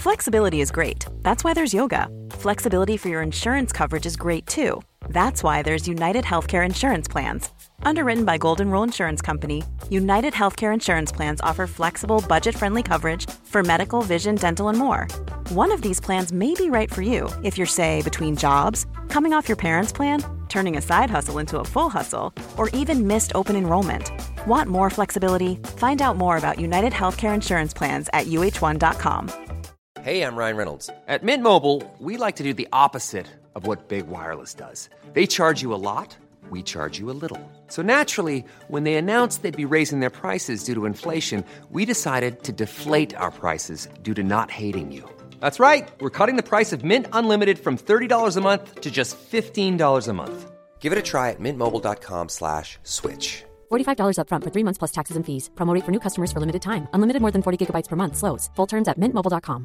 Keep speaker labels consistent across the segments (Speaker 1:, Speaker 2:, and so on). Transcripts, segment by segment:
Speaker 1: Flexibility is great. That's why there's yoga. Flexibility for your insurance coverage is great too. That's why there's United Healthcare Insurance Plans. Underwritten by Golden Rule Insurance Company, United Healthcare Insurance Plans offer flexible, budget-friendly coverage for medical, vision, dental, and more. One of these plans may be right for you if you're, say, between jobs, coming off your parents' plan, turning a side hustle into a full hustle, or even missed open enrollment. Want more flexibility? Find out more about United Healthcare Insurance Plans at uh1.com.
Speaker 2: Hey, I'm Ryan Reynolds. At Mint Mobile, we like to do the opposite of what Big Wireless does. They charge you a lot, we charge you a little. So naturally, when they announced they'd be raising their prices due to inflation, we decided to deflate our prices due to not hating you. That's right. We're cutting the price of Mint Unlimited from $30 a month to just $15 a month. Give it a try at mintmobile.com/switch.
Speaker 3: $45 up front for 3 months plus taxes and fees. Promo rate for new customers for limited time. Unlimited more than 40 gigabytes per month. Slows full terms at mintmobile.com.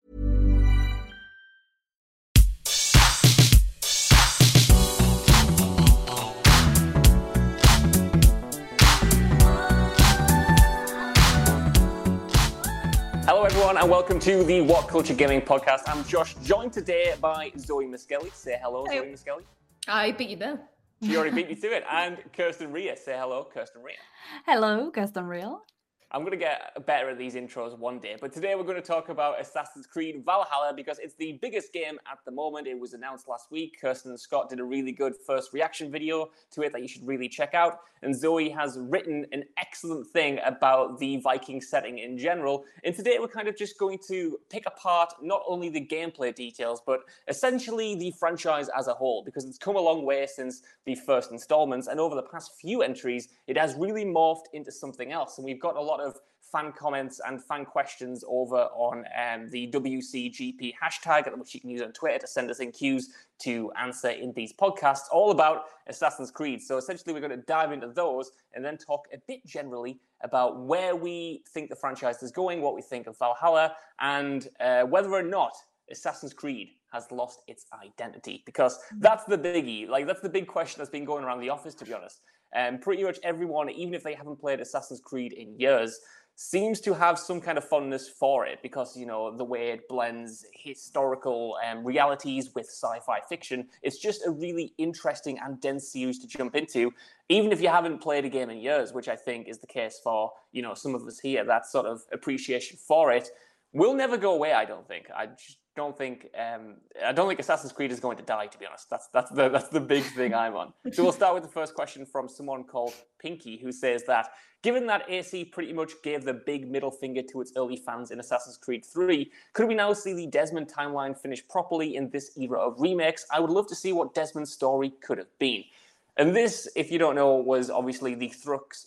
Speaker 4: Hello everyone and welcome to the What Culture Gaming Podcast. I'm Josh, joined today by Zoe Miskelly. Say hello, Zoe Miskelly.
Speaker 5: I beat you there.
Speaker 4: She already beat you to it. And Kirsten Ria. Say hello, Kirsten Ria.
Speaker 6: Hello, Kirsten Ria.
Speaker 4: I'm going to get better at these intros one day, but today we're going to talk about Assassin's Creed Valhalla because it's the biggest game at the moment. It was announced last week. Kirsten and Scott did a really good first reaction video to it that you should really check out. And Zoe has written an excellent thing about the Viking setting in general. And today we're kind of just going to pick apart not only the gameplay details, but essentially the franchise as a whole, because it's come a long way since the first installments. And over the past few entries, it has really morphed into something else. And we've got a lot of fan comments and fan questions over on the WCGP hashtag, which you can use on Twitter to send us in queues to answer in these podcasts, all about Assassin's Creed. So essentially, we're going to dive into those and then talk a bit generally about where we think the franchise is going, what we think of Valhalla, and whether or not Assassin's Creed has lost its identity, because that's the biggie. Like, that's the big question that's been going around the office, to be honest. Pretty much everyone, even if they haven't played Assassin's Creed in years, seems to have some kind of fondness for it because, you know, the way it blends historical realities with sci-fi fiction. It's just a really interesting and dense series to jump into, even if you haven't played a game in years, which I think is the case for, you know, some of us here. That sort of appreciation for it will never go away, I don't think. I don't think Assassin's Creed is going to die, to be honest. That's the big thing I'm on. So we'll start with the first question from someone called Pinky, who says that given that AC pretty much gave the big middle finger to its early fans in Assassin's Creed 3, could we now see the Desmond timeline finish properly in this era of remakes? I would love to see what Desmond's story could have been. And this, if you don't know, was obviously the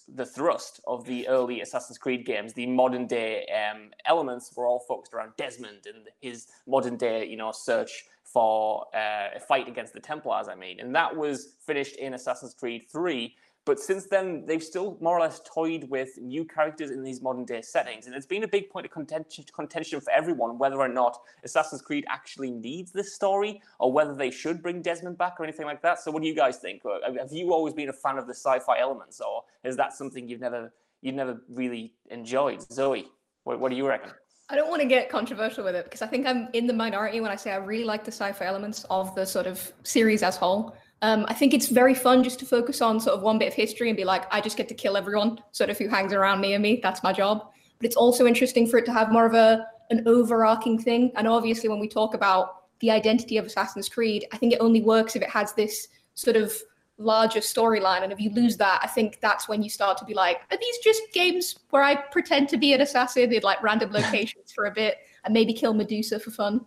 Speaker 4: thrust of the early Assassin's Creed games. The modern day elements were all focused around Desmond and his modern day, you know, search for a fight against the Templars, And that was finished in Assassin's Creed 3. But since then, they've still more or less toyed with new characters in these modern day settings. And it's been a big point of contention for everyone, whether or not Assassin's Creed actually needs this story or whether they should bring Desmond back or anything like that. So what do you guys think? Have you always been a fan of the sci-fi elements, or is that something you've never really enjoyed? Zoe, what do you reckon?
Speaker 5: I don't want to get controversial with it because I think I'm in the minority when I say I really like the sci-fi elements of the sort of series as a whole. I think it's very fun just to focus on sort of one bit of history and be like, I just get to kill everyone sort of who hangs around near me. That's my job. But it's also interesting for it to have more of an overarching thing. And obviously when we talk about the identity of Assassin's Creed, I think it only works if it has this sort of larger storyline. And if you lose that, I think that's when you start to be like, are these just games where I pretend to be an assassin in like random locations for a bit and maybe kill Medusa for fun?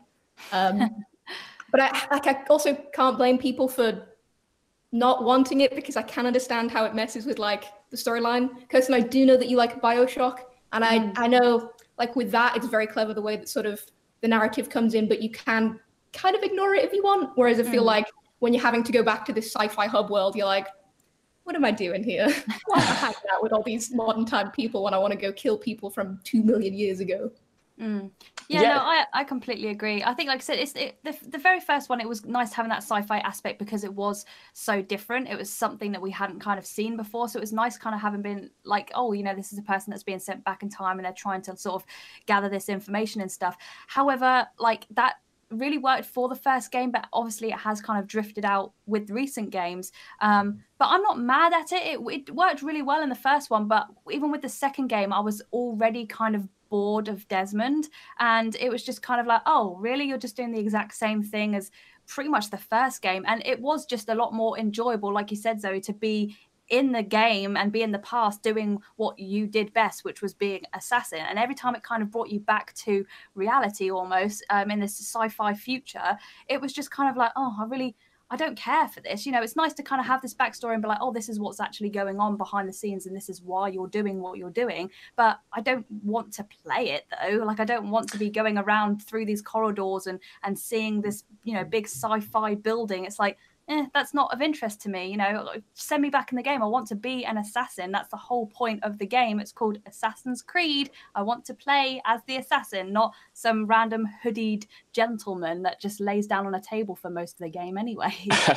Speaker 5: But I also can't blame people for not wanting it because I can understand how it messes with like the storyline. Kirsten, I do know that you like BioShock, and I know like with that it's very clever the way that sort of the narrative comes in, but you can kind of ignore it if you want. Whereas I feel like when you're having to go back to this sci-fi hub world, you're like, what am I doing here? Why am I hanging out with all these modern time people when I want to go kill people from 2 million years ago?
Speaker 6: Yeah, no, I completely agree. I think, like I said, the very first one, it was nice having that sci-fi aspect because it was so different. It was something that we hadn't kind of seen before. So it was nice kind of having been like, oh, this is a person that's being sent back in time and they're trying to sort of gather this information and stuff. However, like that really worked for the first game, but obviously it has kind of drifted out with recent games. But I'm not mad at it. It worked really well in the first one, but even with the second game, I was already kind of bored of Desmond, and it was just kind of like, oh, really? You're just doing the exact same thing as pretty much the first game. And it was just a lot more enjoyable, like you said, Zoe, to be in the game and be in the past doing what you did best, which was being assassin. And every time it kind of brought you back to reality almost, in this sci-fi future, it was just kind of like, oh, I don't care for this. It's nice to kind of have this backstory and be like, oh, this is what's actually going on behind the scenes and this is why you're doing what you're doing. But I don't want to play it though. Like, I don't want to be going around through these corridors and seeing this, big sci-fi building. It's like, that's not of interest to me. Send me back in the game. I want to be an assassin. That's the whole point of the game. It's called Assassin's Creed. I want to play as the assassin, not some random hoodied gentleman that just lays down on a table for most of the game anyway.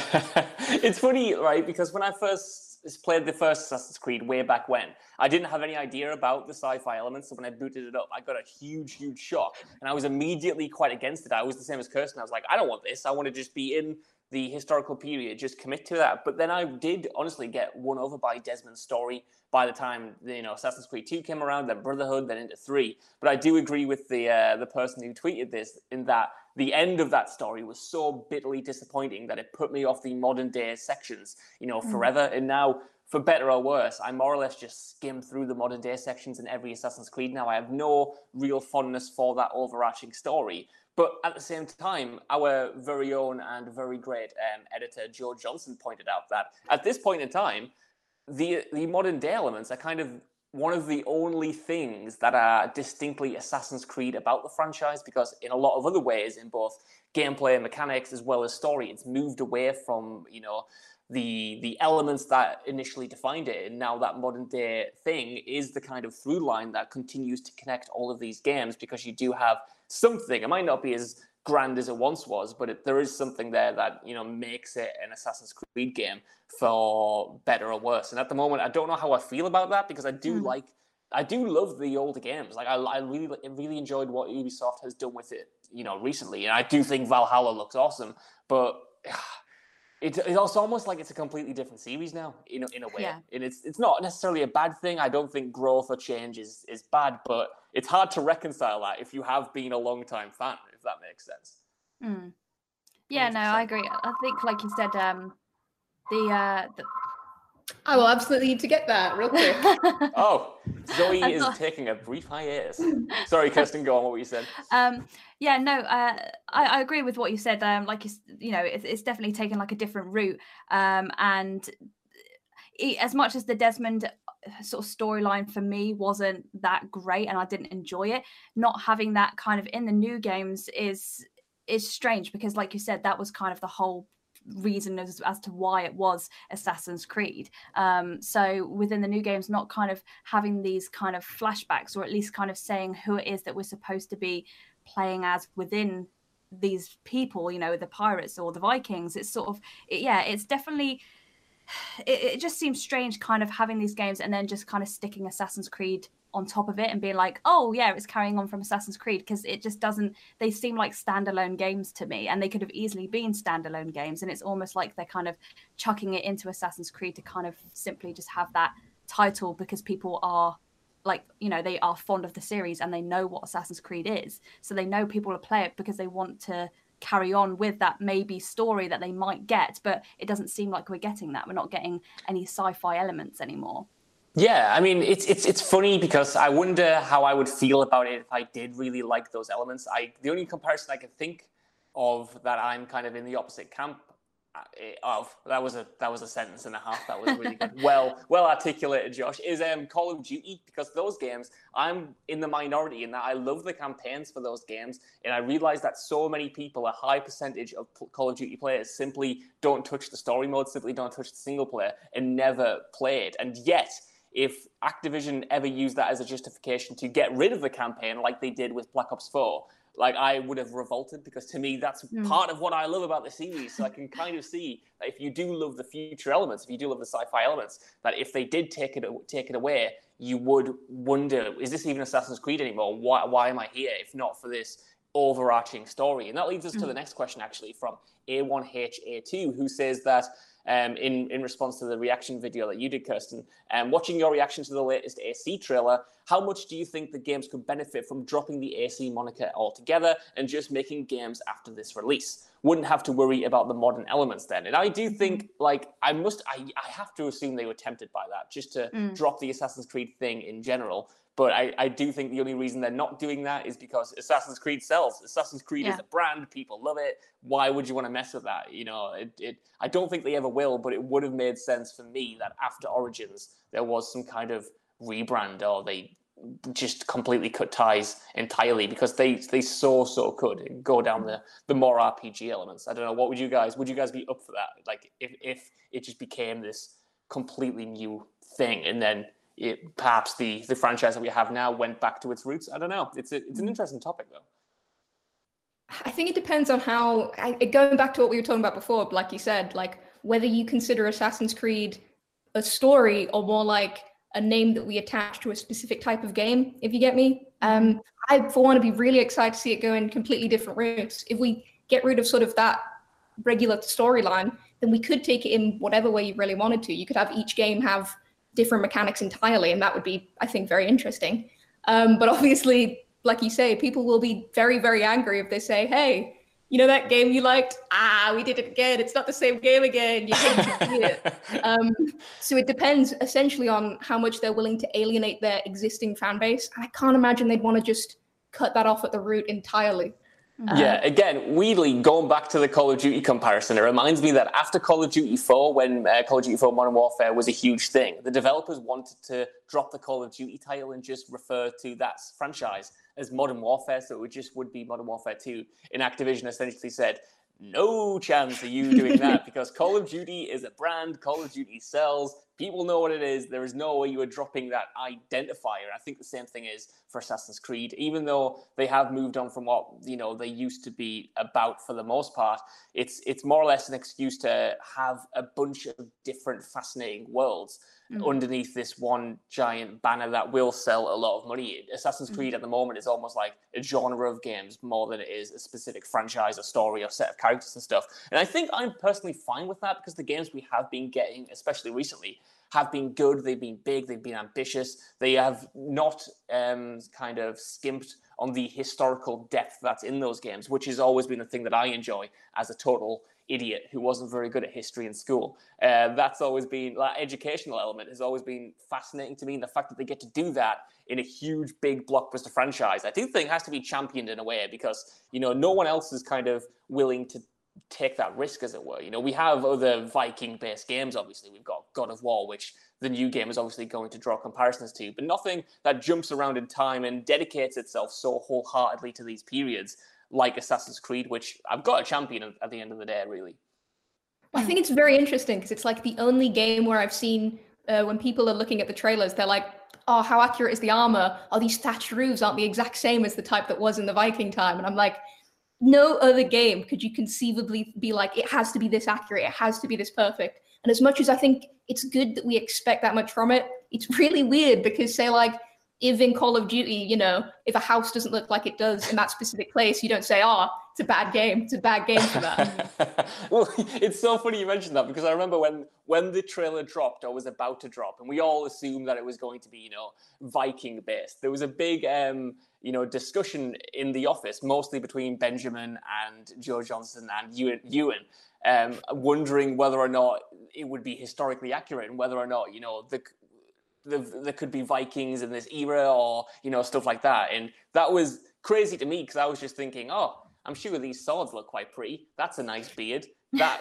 Speaker 4: It's funny, right? Because when I first played the first Assassin's Creed way back when, I didn't have any idea about the sci-fi elements. So when I booted it up, I got a huge, huge shock. And I was immediately quite against it. I was the same as Kirsten. I was like, I don't want this. I want to just be in the historical period, just commit to that. But then I did honestly get won over by Desmond's story by the time Assassin's Creed 2 came around, then Brotherhood, then into 3. But I do agree with the person who tweeted this in that the end of that story was so bitterly disappointing that it put me off the modern day sections, forever. And now, for better or worse, I more or less just skim through the modern day sections in every Assassin's Creed now. I have no real fondness for that overarching story. But at the same time, our very own and very great editor, Joe Johnson, pointed out that at this point in time, the modern day elements are kind of one of the only things that are distinctly Assassin's Creed about the franchise, because in a lot of other ways, in both gameplay and mechanics as well as story, it's moved away from, the elements that initially defined it. And now that modern day thing is the kind of through line that continues to connect all of these games, because you do have something. It might not be as grand as it once was, but there is something there that makes it an Assassin's Creed game, for better or worse. And at the moment, I don't know how I feel about that, because I do love the older games. Like I really enjoyed what Ubisoft has done with it, recently. And I do think Valhalla looks awesome, but it's also almost like it's a completely different series now, in a way. Yeah. And it's not necessarily a bad thing. I don't think growth or change is bad, but it's hard to reconcile that if you have been a long-time fan, if that makes sense.
Speaker 6: Yeah, 100%. No, I agree. I think, like you said,
Speaker 5: I will absolutely need to get that real quick.
Speaker 4: Oh, Zoe is taking a brief hiatus. Sorry, Kirsten, go on. What were you saying?
Speaker 6: Yeah, no, I agree with what you said. Like it's definitely taken like a different route. And as much as the Desmond sort of storyline for me wasn't that great, and I didn't enjoy it, not having that kind of in the new games is strange, because, like you said, that was kind of the whole reason as to why it was Assassin's Creed. So within the new games, not kind of having these kind of flashbacks, or at least kind of saying who it is that we're supposed to be playing as within these people, the pirates or the Vikings. It's sort of, it's definitely, it just seems strange kind of having these games and then just kind of sticking Assassin's Creed on top of it and being like, oh yeah, it's carrying on from Assassin's Creed, because it just doesn't, they seem like standalone games to me, and they could have easily been standalone games, and it's almost like they're kind of chucking it into Assassin's Creed to kind of simply just have that title, because people are like, they are fond of the series and they know what Assassin's Creed is, so they know people will play it because they want to carry on with that maybe story that they might get. But it doesn't seem like we're getting that. We're not getting any sci-fi elements anymore.
Speaker 4: Yeah, I mean, it's funny, because I wonder how I would feel about it if I did really like those elements. The only comparison I can think of that I'm kind of in the opposite camp of, that was a sentence and a half. That was really good. well articulated, Josh, is Call of Duty, because those games, I'm in the minority in that I love the campaigns for those games, and I realize that so many people, a high percentage of Call of Duty players, simply don't touch the story mode, simply don't touch the single player, and never play it. And yet, if Activision ever used that as a justification to get rid of the campaign like they did with Black Ops 4, like, I would have revolted, because to me, that's part of what I love about the series. So I can kind of see that if you do love the future elements, if you do love the sci-fi elements, that if they did take it away, you would wonder, is this even Assassin's Creed anymore? Why am I here if not for this overarching story? And that leads us to the next question, actually, from A1HA2, who says that in response to the reaction video that you did, Kirsten, watching your reaction to the latest AC trailer, how much do you think the games could benefit from dropping the AC moniker altogether and just making games after this release? Wouldn't have to worry about the modern elements then. And I do think, like, I have to assume they were tempted by that, just to drop the Assassin's Creed thing in general. But I do think the only reason they're not doing that is because Assassin's Creed sells. Assassin's Creed is a brand. People love it. Why would you want to mess with that? You know, I don't think they ever will, but it would have made sense for me that after Origins, there was some kind of rebrand, or they just completely cut ties entirely, because they so could go down the more RPG elements. I don't know. What would you guys be up for that? Like, if it just became this completely new thing, and then perhaps the franchise that we have now went back to its roots. I don't know. It's an interesting topic, though.
Speaker 5: I think it depends on how, going back to what we were talking about before, like you said, like whether you consider Assassin's Creed a story or more like a name that we attach to a specific type of game, if you get me. I, for one, to be really excited to see it go in completely different routes. If we get rid of sort of that regular storyline, then we could take it in whatever way you really wanted to. You could have each game have different mechanics entirely, and that would be, I think, very interesting. But obviously, like you say, people will be very, very angry if they say, hey, you know that game you liked? We did it again. It's not the same game again. You can't see it. So it depends essentially on how much they're willing to alienate their existing fan base. I can't imagine they'd want to just cut that off at the root entirely.
Speaker 4: Yeah, again, weirdly, going back to the Call of Duty comparison, it reminds me that after Call of Duty 4, when Call of Duty 4 Modern Warfare was a huge thing, the developers wanted to drop the Call of Duty title and just refer to that franchise as Modern Warfare, so it would be Modern Warfare 2. And Activision essentially said, no chance of you doing that, because Call of Duty is a brand, Call of Duty sells, people know what it is, there is no way you are dropping that identifier. I think the same thing is for Assassin's Creed, even though they have moved on from what, you know, they used to be about for the most part. It's more or less an excuse to have a bunch of different fascinating worlds underneath this one giant banner that will sell a lot of money. Assassin's Creed at the moment is almost like a genre of games more than it is a specific franchise or story or set of characters and stuff. And I think I'm personally fine with that, because the games we have been getting, especially recently, have been good. They've been big. They've been ambitious. They have not kind of skimped on the historical depth that's in those games, which has always been a thing that I enjoy as a total idiot who wasn't very good at history in school. That's always been, that educational element has always been fascinating to me. And the fact that they get to do that in a huge, big blockbuster franchise, I do think has to be championed in a way, because, you know, no one else is kind of willing to take that risk, as it were. You know, we have other Viking-based games, obviously. We've got God of War, which the new game is obviously going to draw comparisons to, but nothing that jumps around in time and dedicates itself so wholeheartedly to these periods like Assassin's Creed, which I've got a champion at the end of the day, really.
Speaker 5: I think it's very interesting, because it's like the only game where I've seen when people are looking at the trailers, they're like, oh, how accurate is the armor? Oh, these thatched roofs aren't the exact same as the type that was in the Viking time. And I'm like, no other game could you conceivably be like, it has to be this accurate, it has to be this perfect. And as much as I think it's good that we expect that much from it, it's really weird, because say like, if in Call of Duty, you know, if a house doesn't look like it does in that specific place, you don't say, oh, it's a bad game. It's a bad game for that.
Speaker 4: Well, it's so funny you mentioned that, because I remember when the trailer dropped or was about to drop, and we all assumed that it was going to be, you know, Viking-based. There was a big, you know, discussion in the office, mostly between Benjamin and Joe Johnston and Ewan, wondering whether or not it would be historically accurate, and whether or not, you know, there could be Vikings in this era, or, you know, stuff like that. And that was crazy to me, because I was just thinking, oh, I'm sure these swords look quite pretty. That's a nice beard. that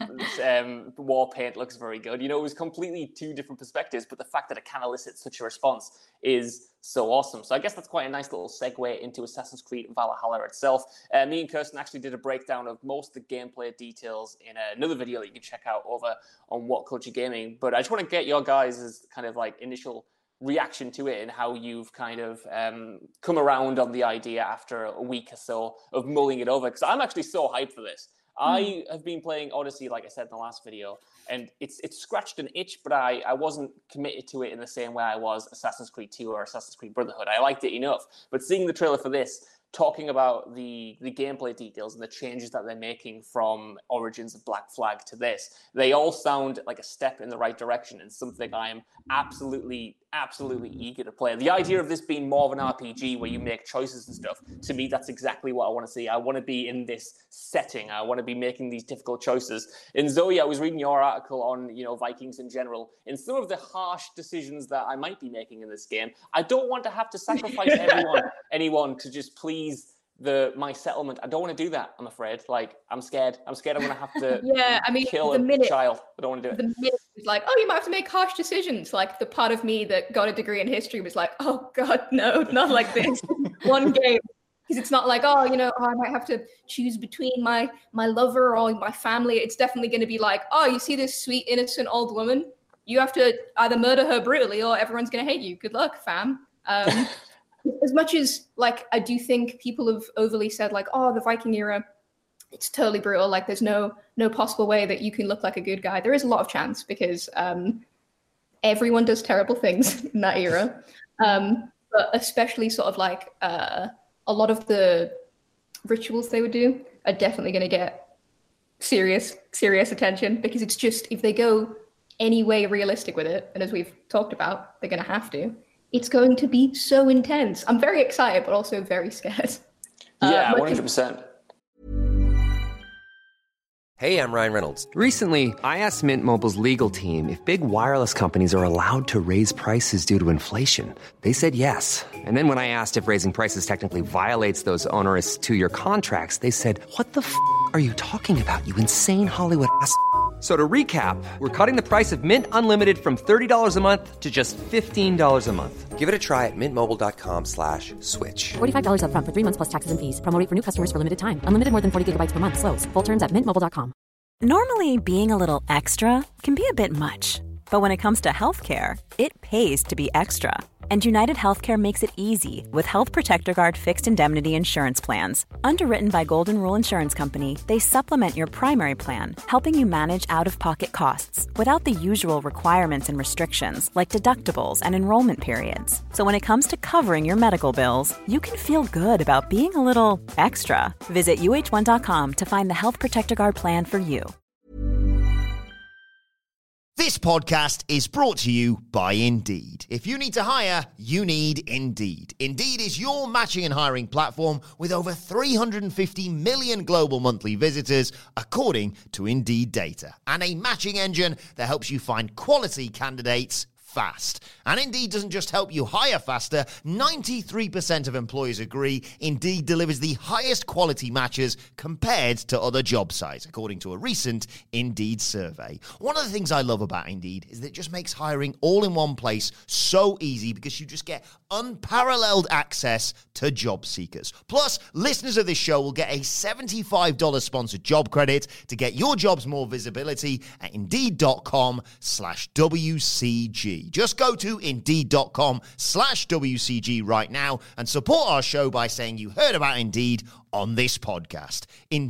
Speaker 4: war paint looks very good. It was completely two different perspectives, but the fact that it can elicit such a response is so awesome. So I guess that's quite a nice little segue into Assassin's Creed Valhalla itself. Me and Kirsten actually did a breakdown of most of the gameplay details in another video that you can check out over on What Culture Gaming. But I just want to get your guys' kind of like initial reaction to it and how you've kind of come around on the idea after a week or so of mulling it over. Because I'm actually so hyped for this. I have been playing Odyssey, like I said in the last video, and it's scratched an itch, but I wasn't committed to it in the same way I was Assassin's Creed 2 or Assassin's Creed Brotherhood. I liked it enough. But seeing the trailer for this, talking about the gameplay details and the changes that they're making from Origins of Black Flag to this, they all sound like a step in the right direction and something I am absolutely eager to play. The idea of this being more of an RPG where you make choices and stuff, to me, that's exactly what I want to see. I want to be in this setting. I want to be making these difficult choices. And Zoe, I was reading your article on, Vikings in general, and some of the harsh decisions that I might be making in this game. I don't want to have to sacrifice anyone to just please my settlement. I don't want to do that, I'm afraid. Like, I'm scared I'm going to have to kill a child. I don't want to do it.
Speaker 5: The minute it's like, oh, you might have to make harsh decisions. Like, the part of me that got a degree in history was like, oh God, no, not like this. One game. Because it's not like, I might have to choose between my lover or my family. It's definitely going to be like, oh, you see this sweet, innocent old woman? You have to either murder her brutally or everyone's going to hate you. Good luck, fam. As much as, like, I do think people have overly said, like, oh, the Viking era, it's totally brutal. Like, there's no possible way that you can look like a good guy. There is a lot of chance because everyone does terrible things in that era. But especially sort of like a lot of the rituals they would do are definitely going to get serious attention, because it's just, if they go any way realistic with it, and as we've talked about, they're going to have to, it's going to be so intense. I'm very excited, but also very scared.
Speaker 4: Yeah, 100%.
Speaker 2: Hey, I'm Ryan Reynolds. Recently, I asked Mint Mobile's legal team if big wireless companies are allowed to raise prices due to inflation. They said yes. And then when I asked if raising prices technically violates those onerous 2-year contracts, they said, "What the f*** are you talking about, you insane Hollywood ass?" So to recap, we're cutting the price of Mint Unlimited from $30 a month to just $15 a month. Give it a try at mintmobile.com/switch.
Speaker 3: $45 up front for 3 months plus taxes and fees. Promo rate for new customers for limited time. Unlimited more than 40 gigabytes per month. Slows full terms at mintmobile.com.
Speaker 1: Normally, being a little extra can be a bit much. But when it comes to healthcare, it pays to be extra. And United Healthcare makes it easy with Health Protector Guard fixed indemnity insurance plans. Underwritten by Golden Rule Insurance Company, they supplement your primary plan, helping you manage out-of-pocket costs without the usual requirements and restrictions like deductibles and enrollment periods. So when it comes to covering your medical bills, you can feel good about being a little extra. Visit UH1.com to find the Health Protector Guard plan for you.
Speaker 7: This podcast is brought to you by Indeed. If you need to hire, you need Indeed. Indeed is your matching and hiring platform with over 350 million global monthly visitors, according to Indeed data, and a matching engine that helps you find quality candidates fast. And Indeed doesn't just help you hire faster. 93% of employers agree Indeed delivers the highest quality matches compared to other job sites, according to a recent Indeed survey. One of the things I love about Indeed is that it just makes hiring all in one place so easy, because you just get unparalleled access to job seekers. Plus, listeners of this show will get a $75 sponsored job credit to get your jobs more visibility at Indeed.com/WCG. Just go to Indeed.com/WCG right now and support our show by saying you heard about Indeed on this podcast.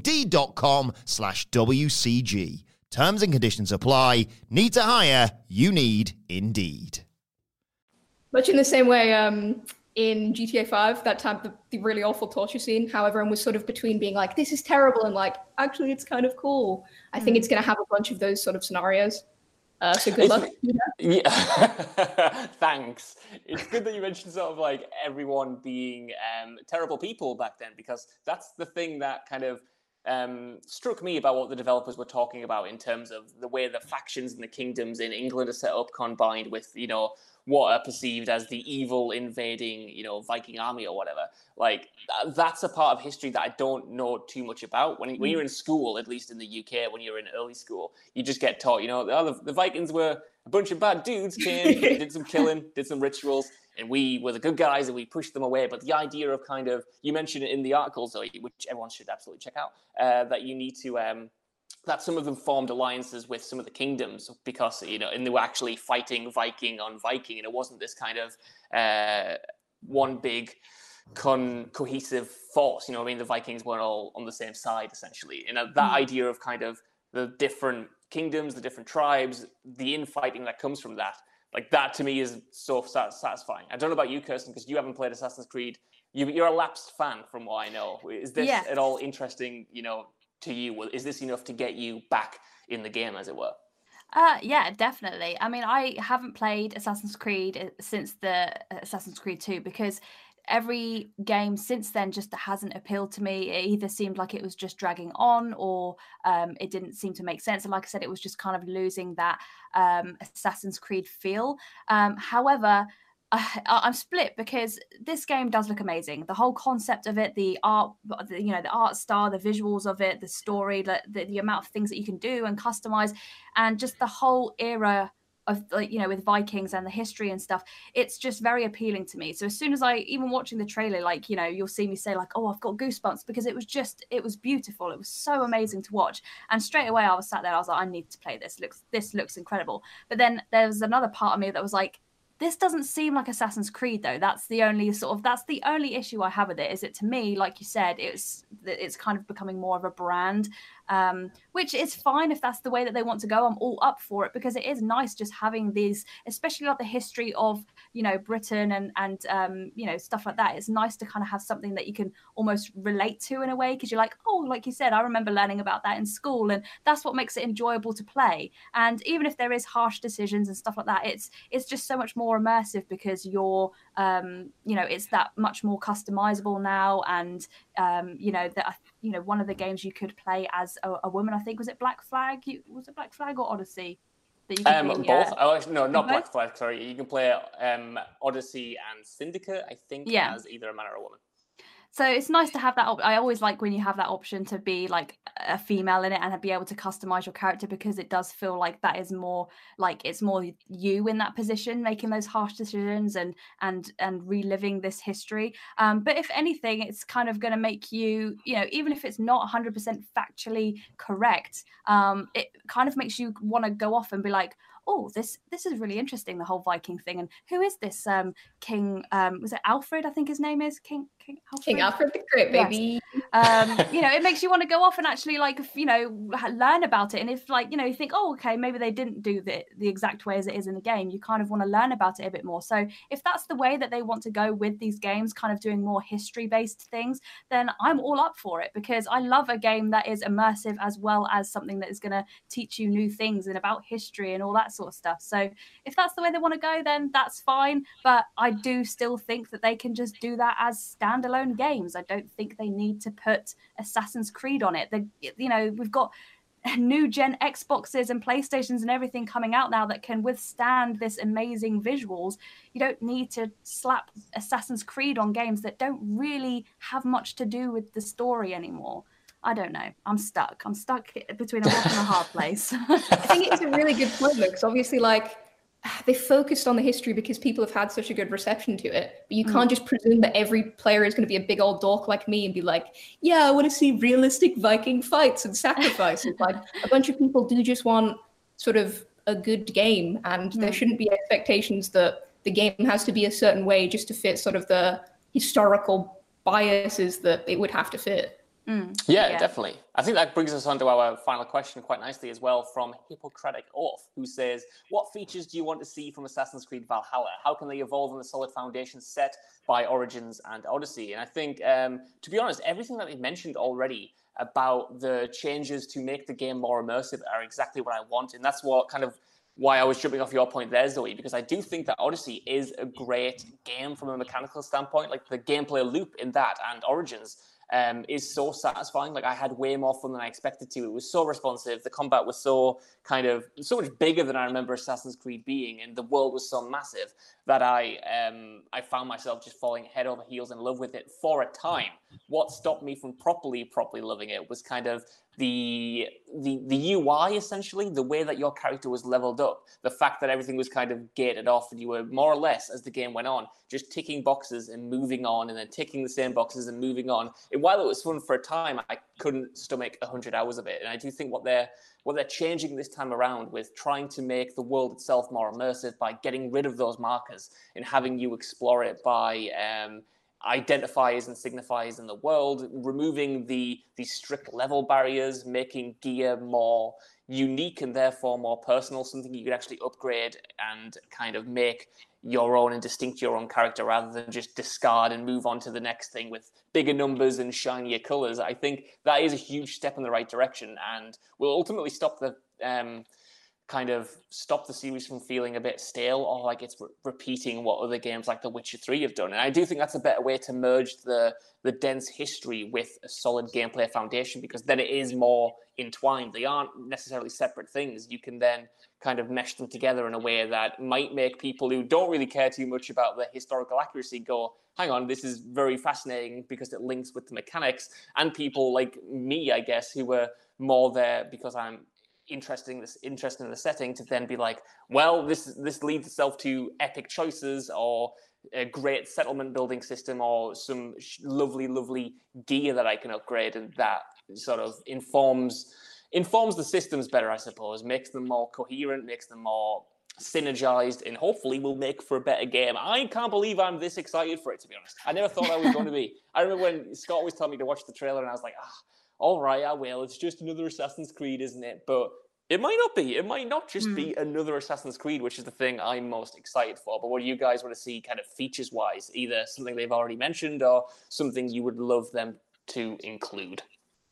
Speaker 7: Indeed.com/WCG. Terms and conditions apply. Need to hire? You need Indeed.
Speaker 5: Much in the same way, in GTA 5, that time, the really awful torture scene, how everyone was sort of between being like, this is terrible, and like, actually, it's kind of cool. I think it's going to have a bunch of those sort of scenarios. So good luck.
Speaker 4: Yeah. Thanks. It's good that you mentioned sort of like everyone being terrible people back then, because that's the thing that kind of struck me about what the developers were talking about in terms of the way the factions and the kingdoms in England are set up, combined with, what are perceived as the evil invading, Viking army or whatever. Like, that's a part of history that I don't know too much about. When you're in school, at least in the UK, when you're in early school, you just get taught, the Vikings were a bunch of bad dudes, did some killing, did some rituals, and we were the good guys and we pushed them away. But the idea of kind of, you mentioned it in the articles, which everyone should absolutely check out, that you need to... that some of them formed alliances with some of the kingdoms because, and they were actually fighting Viking on Viking, and it wasn't this kind of one big cohesive force. The Vikings weren't all on the same side, essentially. And that idea of kind of the different kingdoms, the different tribes, the infighting that comes from that, like that to me is so satisfying. I don't know about you, Kirsten, because you haven't played Assassin's Creed. You're a lapsed fan from what I know. Is this at all interesting, to you? Is this enough to get you back in the game, as it were?
Speaker 6: Yeah, definitely. I mean, I haven't played Assassin's Creed since the Assassin's Creed 2 because every game since then just hasn't appealed to me. It either seemed like it was just dragging on or it didn't seem to make sense. And like I said, it was just kind of losing that Assassin's Creed feel. However, I'm split because this game does look amazing. The whole concept of it, the art, the art style, the visuals of it, the story, the amount of things that you can do and customize, and just the whole era of, with Vikings and the history and stuff. It's just very appealing to me. So as soon as even watching the trailer, you'll see me say oh, I've got goosebumps because it was beautiful. It was so amazing to watch. And straight away I was sat there, I was like, I need to play this. This looks incredible. But then there was another part of me that was like, this doesn't seem like Assassin's Creed, though. That's the only issue I have with it. Is it, to me, like you said, it's kind of becoming more of a brand, which is fine if that's the way that they want to go. I'm all up for it because it is nice just having these, especially like the history of Britain and stuff like that. It's nice to kind of have something that you can almost relate to in a way because you're like, oh, like you said, I remember learning about that in school, and that's what makes it enjoyable to play. And even if there is harsh decisions and stuff like that, it's just so much more immersive because you're it's that much more customizable now. And one of the games you could play as a woman, I think, was it Black Flag? Was it Black Flag or Odyssey? That you could be,
Speaker 4: both. No, not Black Flag. Sorry, you can play Odyssey and Syndicate, I think, as either a man or a woman.
Speaker 6: So it's nice to have that. I always like when you have that option to be like a female in it and be able to customize your character, because it does feel like that is more like it's more you in that position, making those harsh decisions and reliving this history. But if anything, it's kind of going to make you, even if it's not 100% factually correct, it kind of makes you want to go off and be like, oh, this is really interesting, the whole Viking thing. And who is this King? Was it Alfred? I think his name is King Alfred.
Speaker 5: King Alfred the Great, baby.
Speaker 6: Yes. It makes you want to go off and actually learn about it. And if you think, oh, okay, maybe they didn't do the exact way as it is in the game, you kind of want to learn about it a bit more. So if that's the way that they want to go with these games, kind of doing more history-based things, then I'm all up for it, because I love a game that is immersive as well as something that is going to teach you new things and about history and all that sort of stuff. So if that's the way they want to go, then that's fine. But I do still think that they can just do that as standalone games. I don't think they need to put Assassin's Creed on it. We've got new gen Xboxes and PlayStations and everything coming out now that can withstand this amazing visuals. You don't need to slap Assassin's Creed on games that don't really have much to do with the story anymore. I don't know. I'm stuck between a rock and a hard place.
Speaker 5: I think it's a really good point, because obviously, they focused on the history because people have had such a good reception to it. But you can't just presume that every player is going to be a big old dork like me and be like, yeah, I want to see realistic Viking fights and sacrifices. A bunch of people do just want sort of a good game, and there shouldn't be expectations that the game has to be a certain way just to fit sort of the historical biases that it would have to fit.
Speaker 4: Yeah, definitely. I think that brings us on to our final question quite nicely as well, from Hippocratic Oath, who says, what features do you want to see from Assassin's Creed Valhalla? How can they evolve on the solid foundation set by Origins and Odyssey? And I think, to be honest, everything that they've mentioned already about the changes to make the game more immersive are exactly what I want. And that's why I was jumping off your point there, Zoe, because I do think that Odyssey is a great game from a mechanical standpoint. Like the gameplay loop in that and Origins is so satisfying. Like, I had way more fun than I expected to. It was so responsive. The combat was so much bigger than I remember Assassin's Creed being, and the world was so massive that I found myself just falling head over heels in love with it for a time. What stopped me from properly loving it was kind of the UI, essentially, the way that your character was leveled up, the fact that everything was kind of gated off and you were more or less, as the game went on, just ticking boxes and moving on, and then ticking the same boxes and moving on. And while it was fun for a time, I couldn't stomach 100 hours of it. And I do think what they're changing this time around with trying to make the world itself more immersive by getting rid of those markers and having you explore it by identifiers and signifiers in the world, removing the strict level barriers, making gear more unique and therefore more personal, something you could actually upgrade and kind of make your own and distinct your own character rather than just discard and move on to the next thing with bigger numbers and shinier colors. I think that is a huge step in the right direction and will ultimately stop the series from feeling a bit stale or like it's repeating what other games like The Witcher 3 have done. And I do think that's a better way to merge the dense history with a solid gameplay foundation, because then it is more entwined. They aren't necessarily separate things. You can then kind of mesh them together in a way that might make people who don't really care too much about the historical accuracy go, hang on, this is very fascinating because it links with the mechanics. And people like me, I guess, who were more there because I'm interested in the setting, to then be like, well, this leads itself to epic choices or a great settlement building system or some lovely gear that I can upgrade, and that sort of informs the systems better, I suppose, makes them more coherent, makes them more synergized, and hopefully will make for a better game. I can't believe I'm this excited for it, to be honest. I never thought I was going to be. I remember when Scott always told me to watch the trailer and I was like, all right, I will. It's just another Assassin's Creed, isn't it? But it might not be. It might not just be another Assassin's Creed, which is the thing I'm most excited for. But what do you guys want to see kind of features-wise? Either something they've already mentioned or something you would love them to include?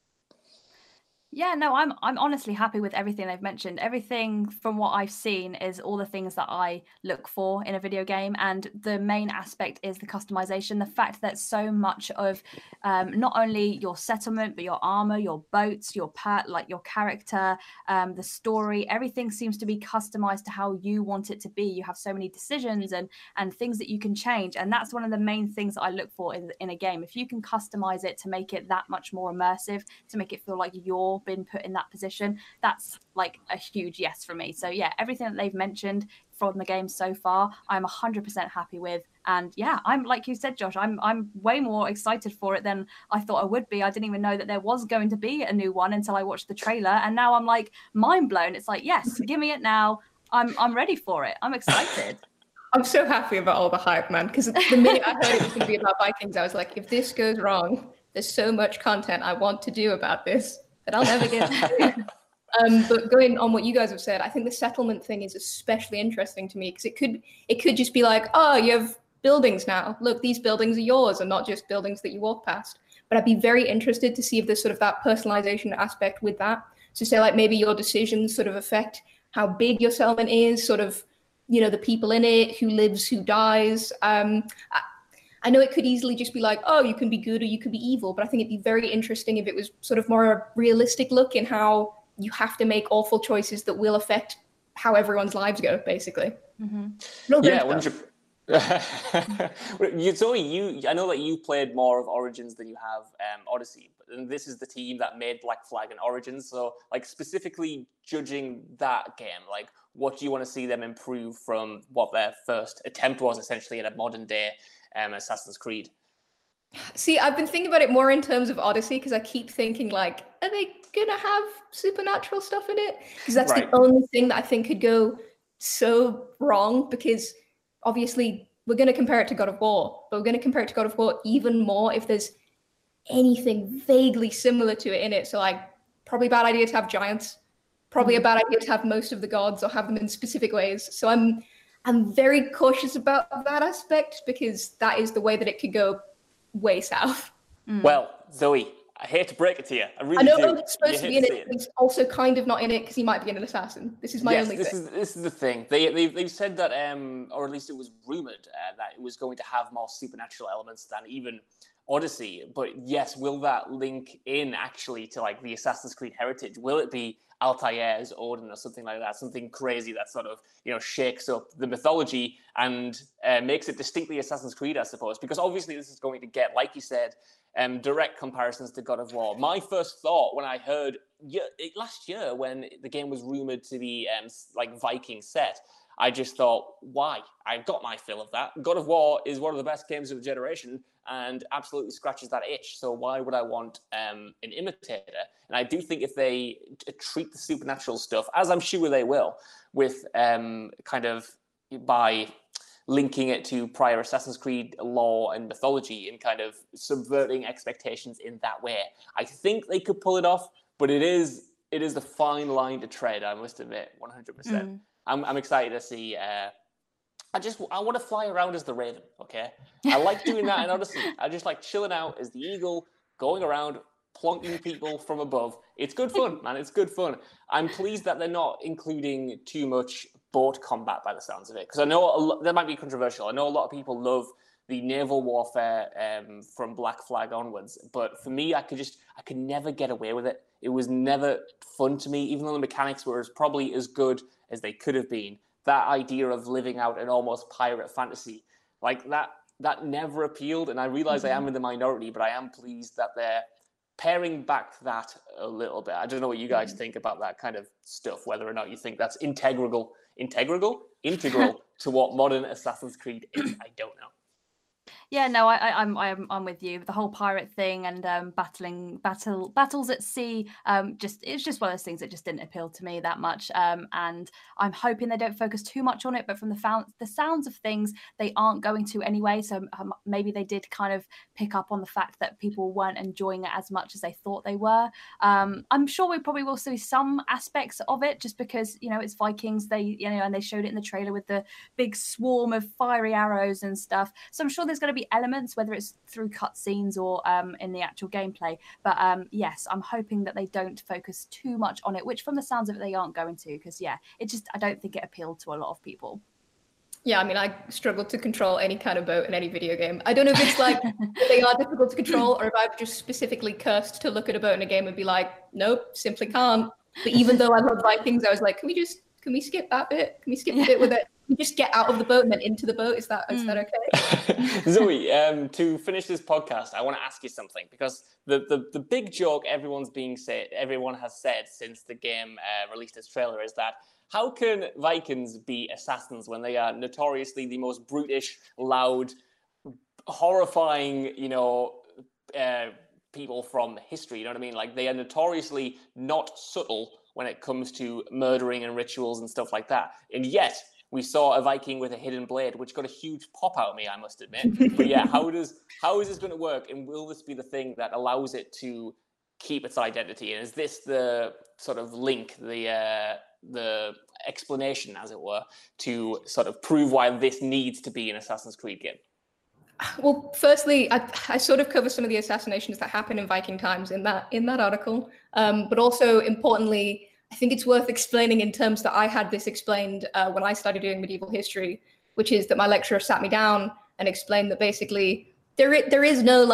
Speaker 6: Yeah, no, I'm honestly happy with everything they've mentioned. Everything from what I've seen is all the things that I look for in a video game, and the main aspect is the customization. The fact that so much of not only your settlement, but your armor, your boats, your your character, the story, everything seems to be customized to how you want it to be. You have so many decisions and things that you can change, and that's one of the main things that I look for in a game. If you can customize it to make it that much more immersive, to make it feel like you're been put in that position, that's like a huge yes for me. So yeah, everything that they've mentioned from the game so far, I'm 100% happy with. And yeah, I'm, like you said, Josh, I'm way more excited for it than I thought I would be. I didn't even know that there was going to be a new one until I watched the trailer, and now I'm like mind blown. It's like, yes, give me it now. I'm ready for it. I'm excited.
Speaker 5: I'm so happy about all the hype, man, because the minute I heard it was going to be about Vikings, I was like, if this goes wrong, there's so much content I want to do about this that I'll never get to. But going on what you guys have said, I think the settlement thing is especially interesting to me, because it could just be like, oh, you have buildings now. Look, these buildings are yours and not just buildings that you walk past. But I'd be very interested to see if there's sort of that personalization aspect with that. So say like maybe your decisions sort of affect how big your settlement is, sort of, you know, the people in it, who lives, who dies. I know it could easily just be like, oh, you can be good or you could be evil, but I think it'd be very interesting if it was sort of more a realistic look in how you have to make awful choices that will affect how everyone's lives go, basically.
Speaker 6: Mm-hmm.
Speaker 5: No,
Speaker 4: yeah, Zoe, I know that you played more of Origins than you have Odyssey, and this is the team that made Black Flag and Origins. So, like, specifically judging that game, like, what do you want to see them improve from what their first attempt was, essentially, at a modern day Assassin's Creed?
Speaker 5: See, I've been thinking about it more in terms of Odyssey, because I keep thinking, like, are they gonna have supernatural stuff in it? Because that's the only thing that I think could go so wrong, because obviously we're going to compare it to God of War, but we're going to compare it to God of War even more if there's anything vaguely similar to it in it. So, like, probably a bad idea to have giants, probably a bad idea to have most of the gods or have them in specific ways. So I'm very cautious about that aspect, because that is the way that it could go way south.
Speaker 4: Well, Zoe, I hate to break it to you. I
Speaker 5: know
Speaker 4: do.
Speaker 5: He's supposed to be in it, but he's also kind of not in it because he might be an assassin. This is my only thing.
Speaker 4: This is the thing. They've said that, or at least it was rumored that it was going to have more supernatural elements than even Odyssey. But yes, will that link in actually to like the Assassin's Creed heritage? Will it be Altair's Odin or something like that? Something crazy that sort of, shakes up the mythology and makes it distinctly Assassin's Creed, I suppose. Because obviously this is going to get, like you said, direct comparisons to God of War. My first thought when I heard last year when the game was rumored to be like Viking set, I just thought, why? I got my fill of that. God of War is one of the best games of the generation and absolutely scratches that itch. So why would I want an imitator? And I do think if they treat the supernatural stuff, as I'm sure they will, with kind of by linking it to prior Assassin's Creed lore and mythology and kind of subverting expectations in that way, I think they could pull it off. But it is a fine line to tread, I must admit, 100%. I'm excited to see. I want to fly around as the Raven, okay? I like doing that in Odyssey. I just like chilling out as the eagle, going around, plonking people from above. It's good fun, man. It's good fun. I'm pleased that they're not including too much boat combat by the sounds of it, because I know that might be controversial. I know a lot of people love the naval warfare from Black Flag onwards, but for me, I could never get away with it. It was never fun to me, even though the mechanics were probably as good as they could have been. That idea of living out an almost pirate fantasy, like that never appealed. And I realize I am in the minority, but I am pleased that they're paring back that a little bit. I don't know what you guys think about that kind of stuff, whether or not you think that's integral to what modern Assassin's Creed is. I don't know.
Speaker 6: Yeah, no, I'm with you. The whole pirate thing and battles at sea, it's just one of those things that just didn't appeal to me that much. And I'm hoping they don't focus too much on it. But from the sounds of things, they aren't going to anyway. So maybe they did kind of pick up on the fact that people weren't enjoying it as much as they thought they were. I'm sure we probably will see some aspects of it, just because it's Vikings. And they showed it in the trailer with the big swarm of fiery arrows and stuff. So I'm sure there's going to be elements, whether it's through cutscenes or in the actual gameplay. But yes, I'm hoping that they don't focus too much on it, which from the sounds of it, they aren't going to, because I don't think it appealed to a lot of people.
Speaker 5: Yeah, I mean, I struggle to control any kind of boat in any video game. I don't know if it's like they are difficult to control, or if I've just specifically cursed to look at a boat in a game and be like, nope, simply can't. But even though I love Vikings, I was like, can we skip that bit? Can we skip the bit with it? You just get out of the boat and then into the boat. Is that okay?
Speaker 4: Zoe, to finish this podcast, I want to ask you something, because the big joke everyone has said since the game released its trailer is that how can Vikings be assassins when they are notoriously the most brutish, loud, horrifying, people from history? You know what I mean? Like, they are notoriously not subtle when it comes to murdering and rituals and stuff like that. And yet we saw a Viking with a hidden blade, which got a huge pop out of me, I must admit. But yeah, how is this going to work? And will this be the thing that allows it to keep its identity? And is this the sort of link, the explanation, as it were, to sort of prove why this needs to be an Assassin's Creed game?
Speaker 5: Well, firstly, I sort of cover some of the assassinations that happen in Viking times in that article. But also, importantly, I think it's worth explaining in terms that I had this explained when I started doing medieval history, which is that my lecturer sat me down and explained that basically there is no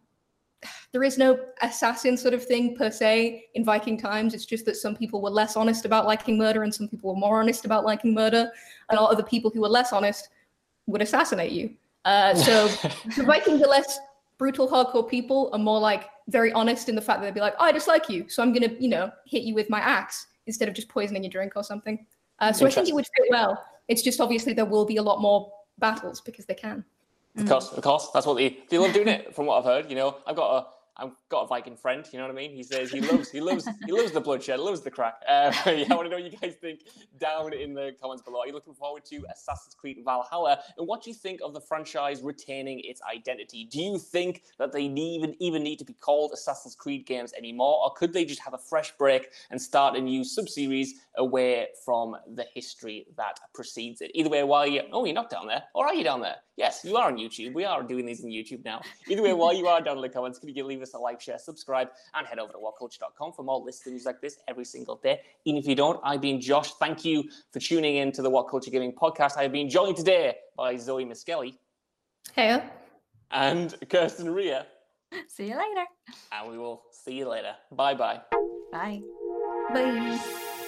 Speaker 5: assassin sort of thing per se in Viking times. It's just that some people were less honest about liking murder and some people were more honest about liking murder. And a lot of the people who were less honest would assassinate you. So the Vikings are less brutal, hardcore people, are more like very honest in the fact that they'd be like, oh, I dislike you, so I'm going to, hit you with my axe instead of just poisoning your drink or something. So I think it would fit well. It's just obviously there will be a lot more battles because they can.
Speaker 4: Of course. That's what they love doing it, from what I've heard. I've got a Viking friend, you know what I mean? He says he loves the bloodshed, loves the crack. I want to know what you guys think down in the comments below. Are you looking forward to Assassin's Creed Valhalla? And what do you think of the franchise retaining its identity? Do you think that they even need to be called Assassin's Creed games anymore? Or could they just have a fresh break and start a new sub-series away from the history that precedes it? Either way, you're not down there. Or are you down there? Yes, you are on YouTube. We are doing these on YouTube now. Either way, while you are down in the comments, can you leave us a like, share, subscribe, and head over to whatculture.com for more listings like this every single day. Even if you don't, I've been Josh. Thank you for tuning in to the What Culture Gaming podcast. I have been joined today by Zoe Miskelly.
Speaker 5: Hey.
Speaker 4: And Kirsten Ria.
Speaker 6: See you later.
Speaker 4: And we will see you later. Bye-bye.
Speaker 6: Bye.
Speaker 5: Bye.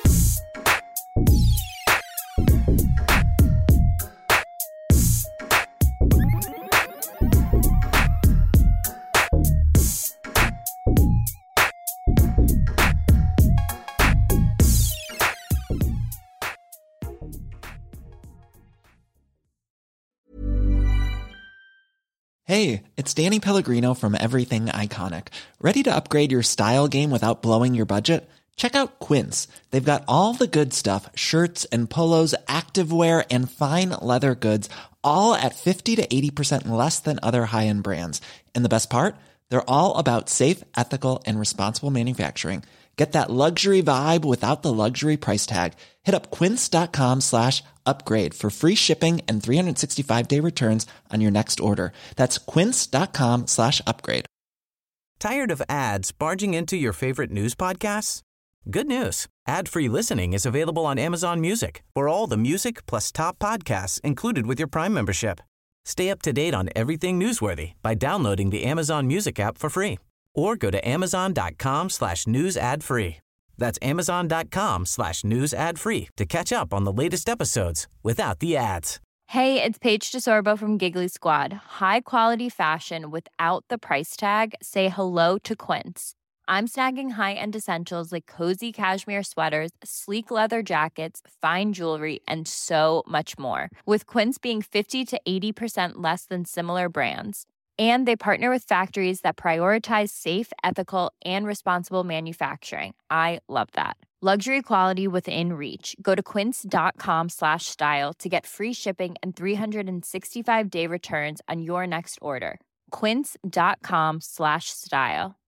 Speaker 8: Hey, it's Danny Pellegrino from Everything Iconic. Ready to upgrade your style game without blowing your budget? Check out Quince. They've got all the good stuff, shirts and polos, activewear, and fine leather goods, all at 50 to 80% less than other high-end brands. And the best part? They're all about safe, ethical, and responsible manufacturing. Get that luxury vibe without the luxury price tag. Hit up quince.com/upgrade for free shipping and 365-day returns on your next order. That's quince.com/upgrade.
Speaker 9: Tired of ads barging into your favorite news podcasts? Good news. Ad-free listening is available on Amazon Music for all the music plus top podcasts included with your Prime membership. Stay up to date on everything newsworthy by downloading the Amazon Music app for free or go to amazon.com/news ad free. That's amazon.com/news ad free to catch up on the latest episodes without the ads.
Speaker 10: Hey, it's Paige DeSorbo from Giggly Squad. High quality fashion without the price tag. Say hello to Quince. I'm snagging high-end essentials like cozy cashmere sweaters, sleek leather jackets, fine jewelry, and so much more. With Quince being 50 to 80% less than similar brands. And they partner with factories that prioritize safe, ethical, and responsible manufacturing. I love that. Luxury quality within reach. Go to quince.com/style to get free shipping and 365-day returns on your next order. Quince.com/style.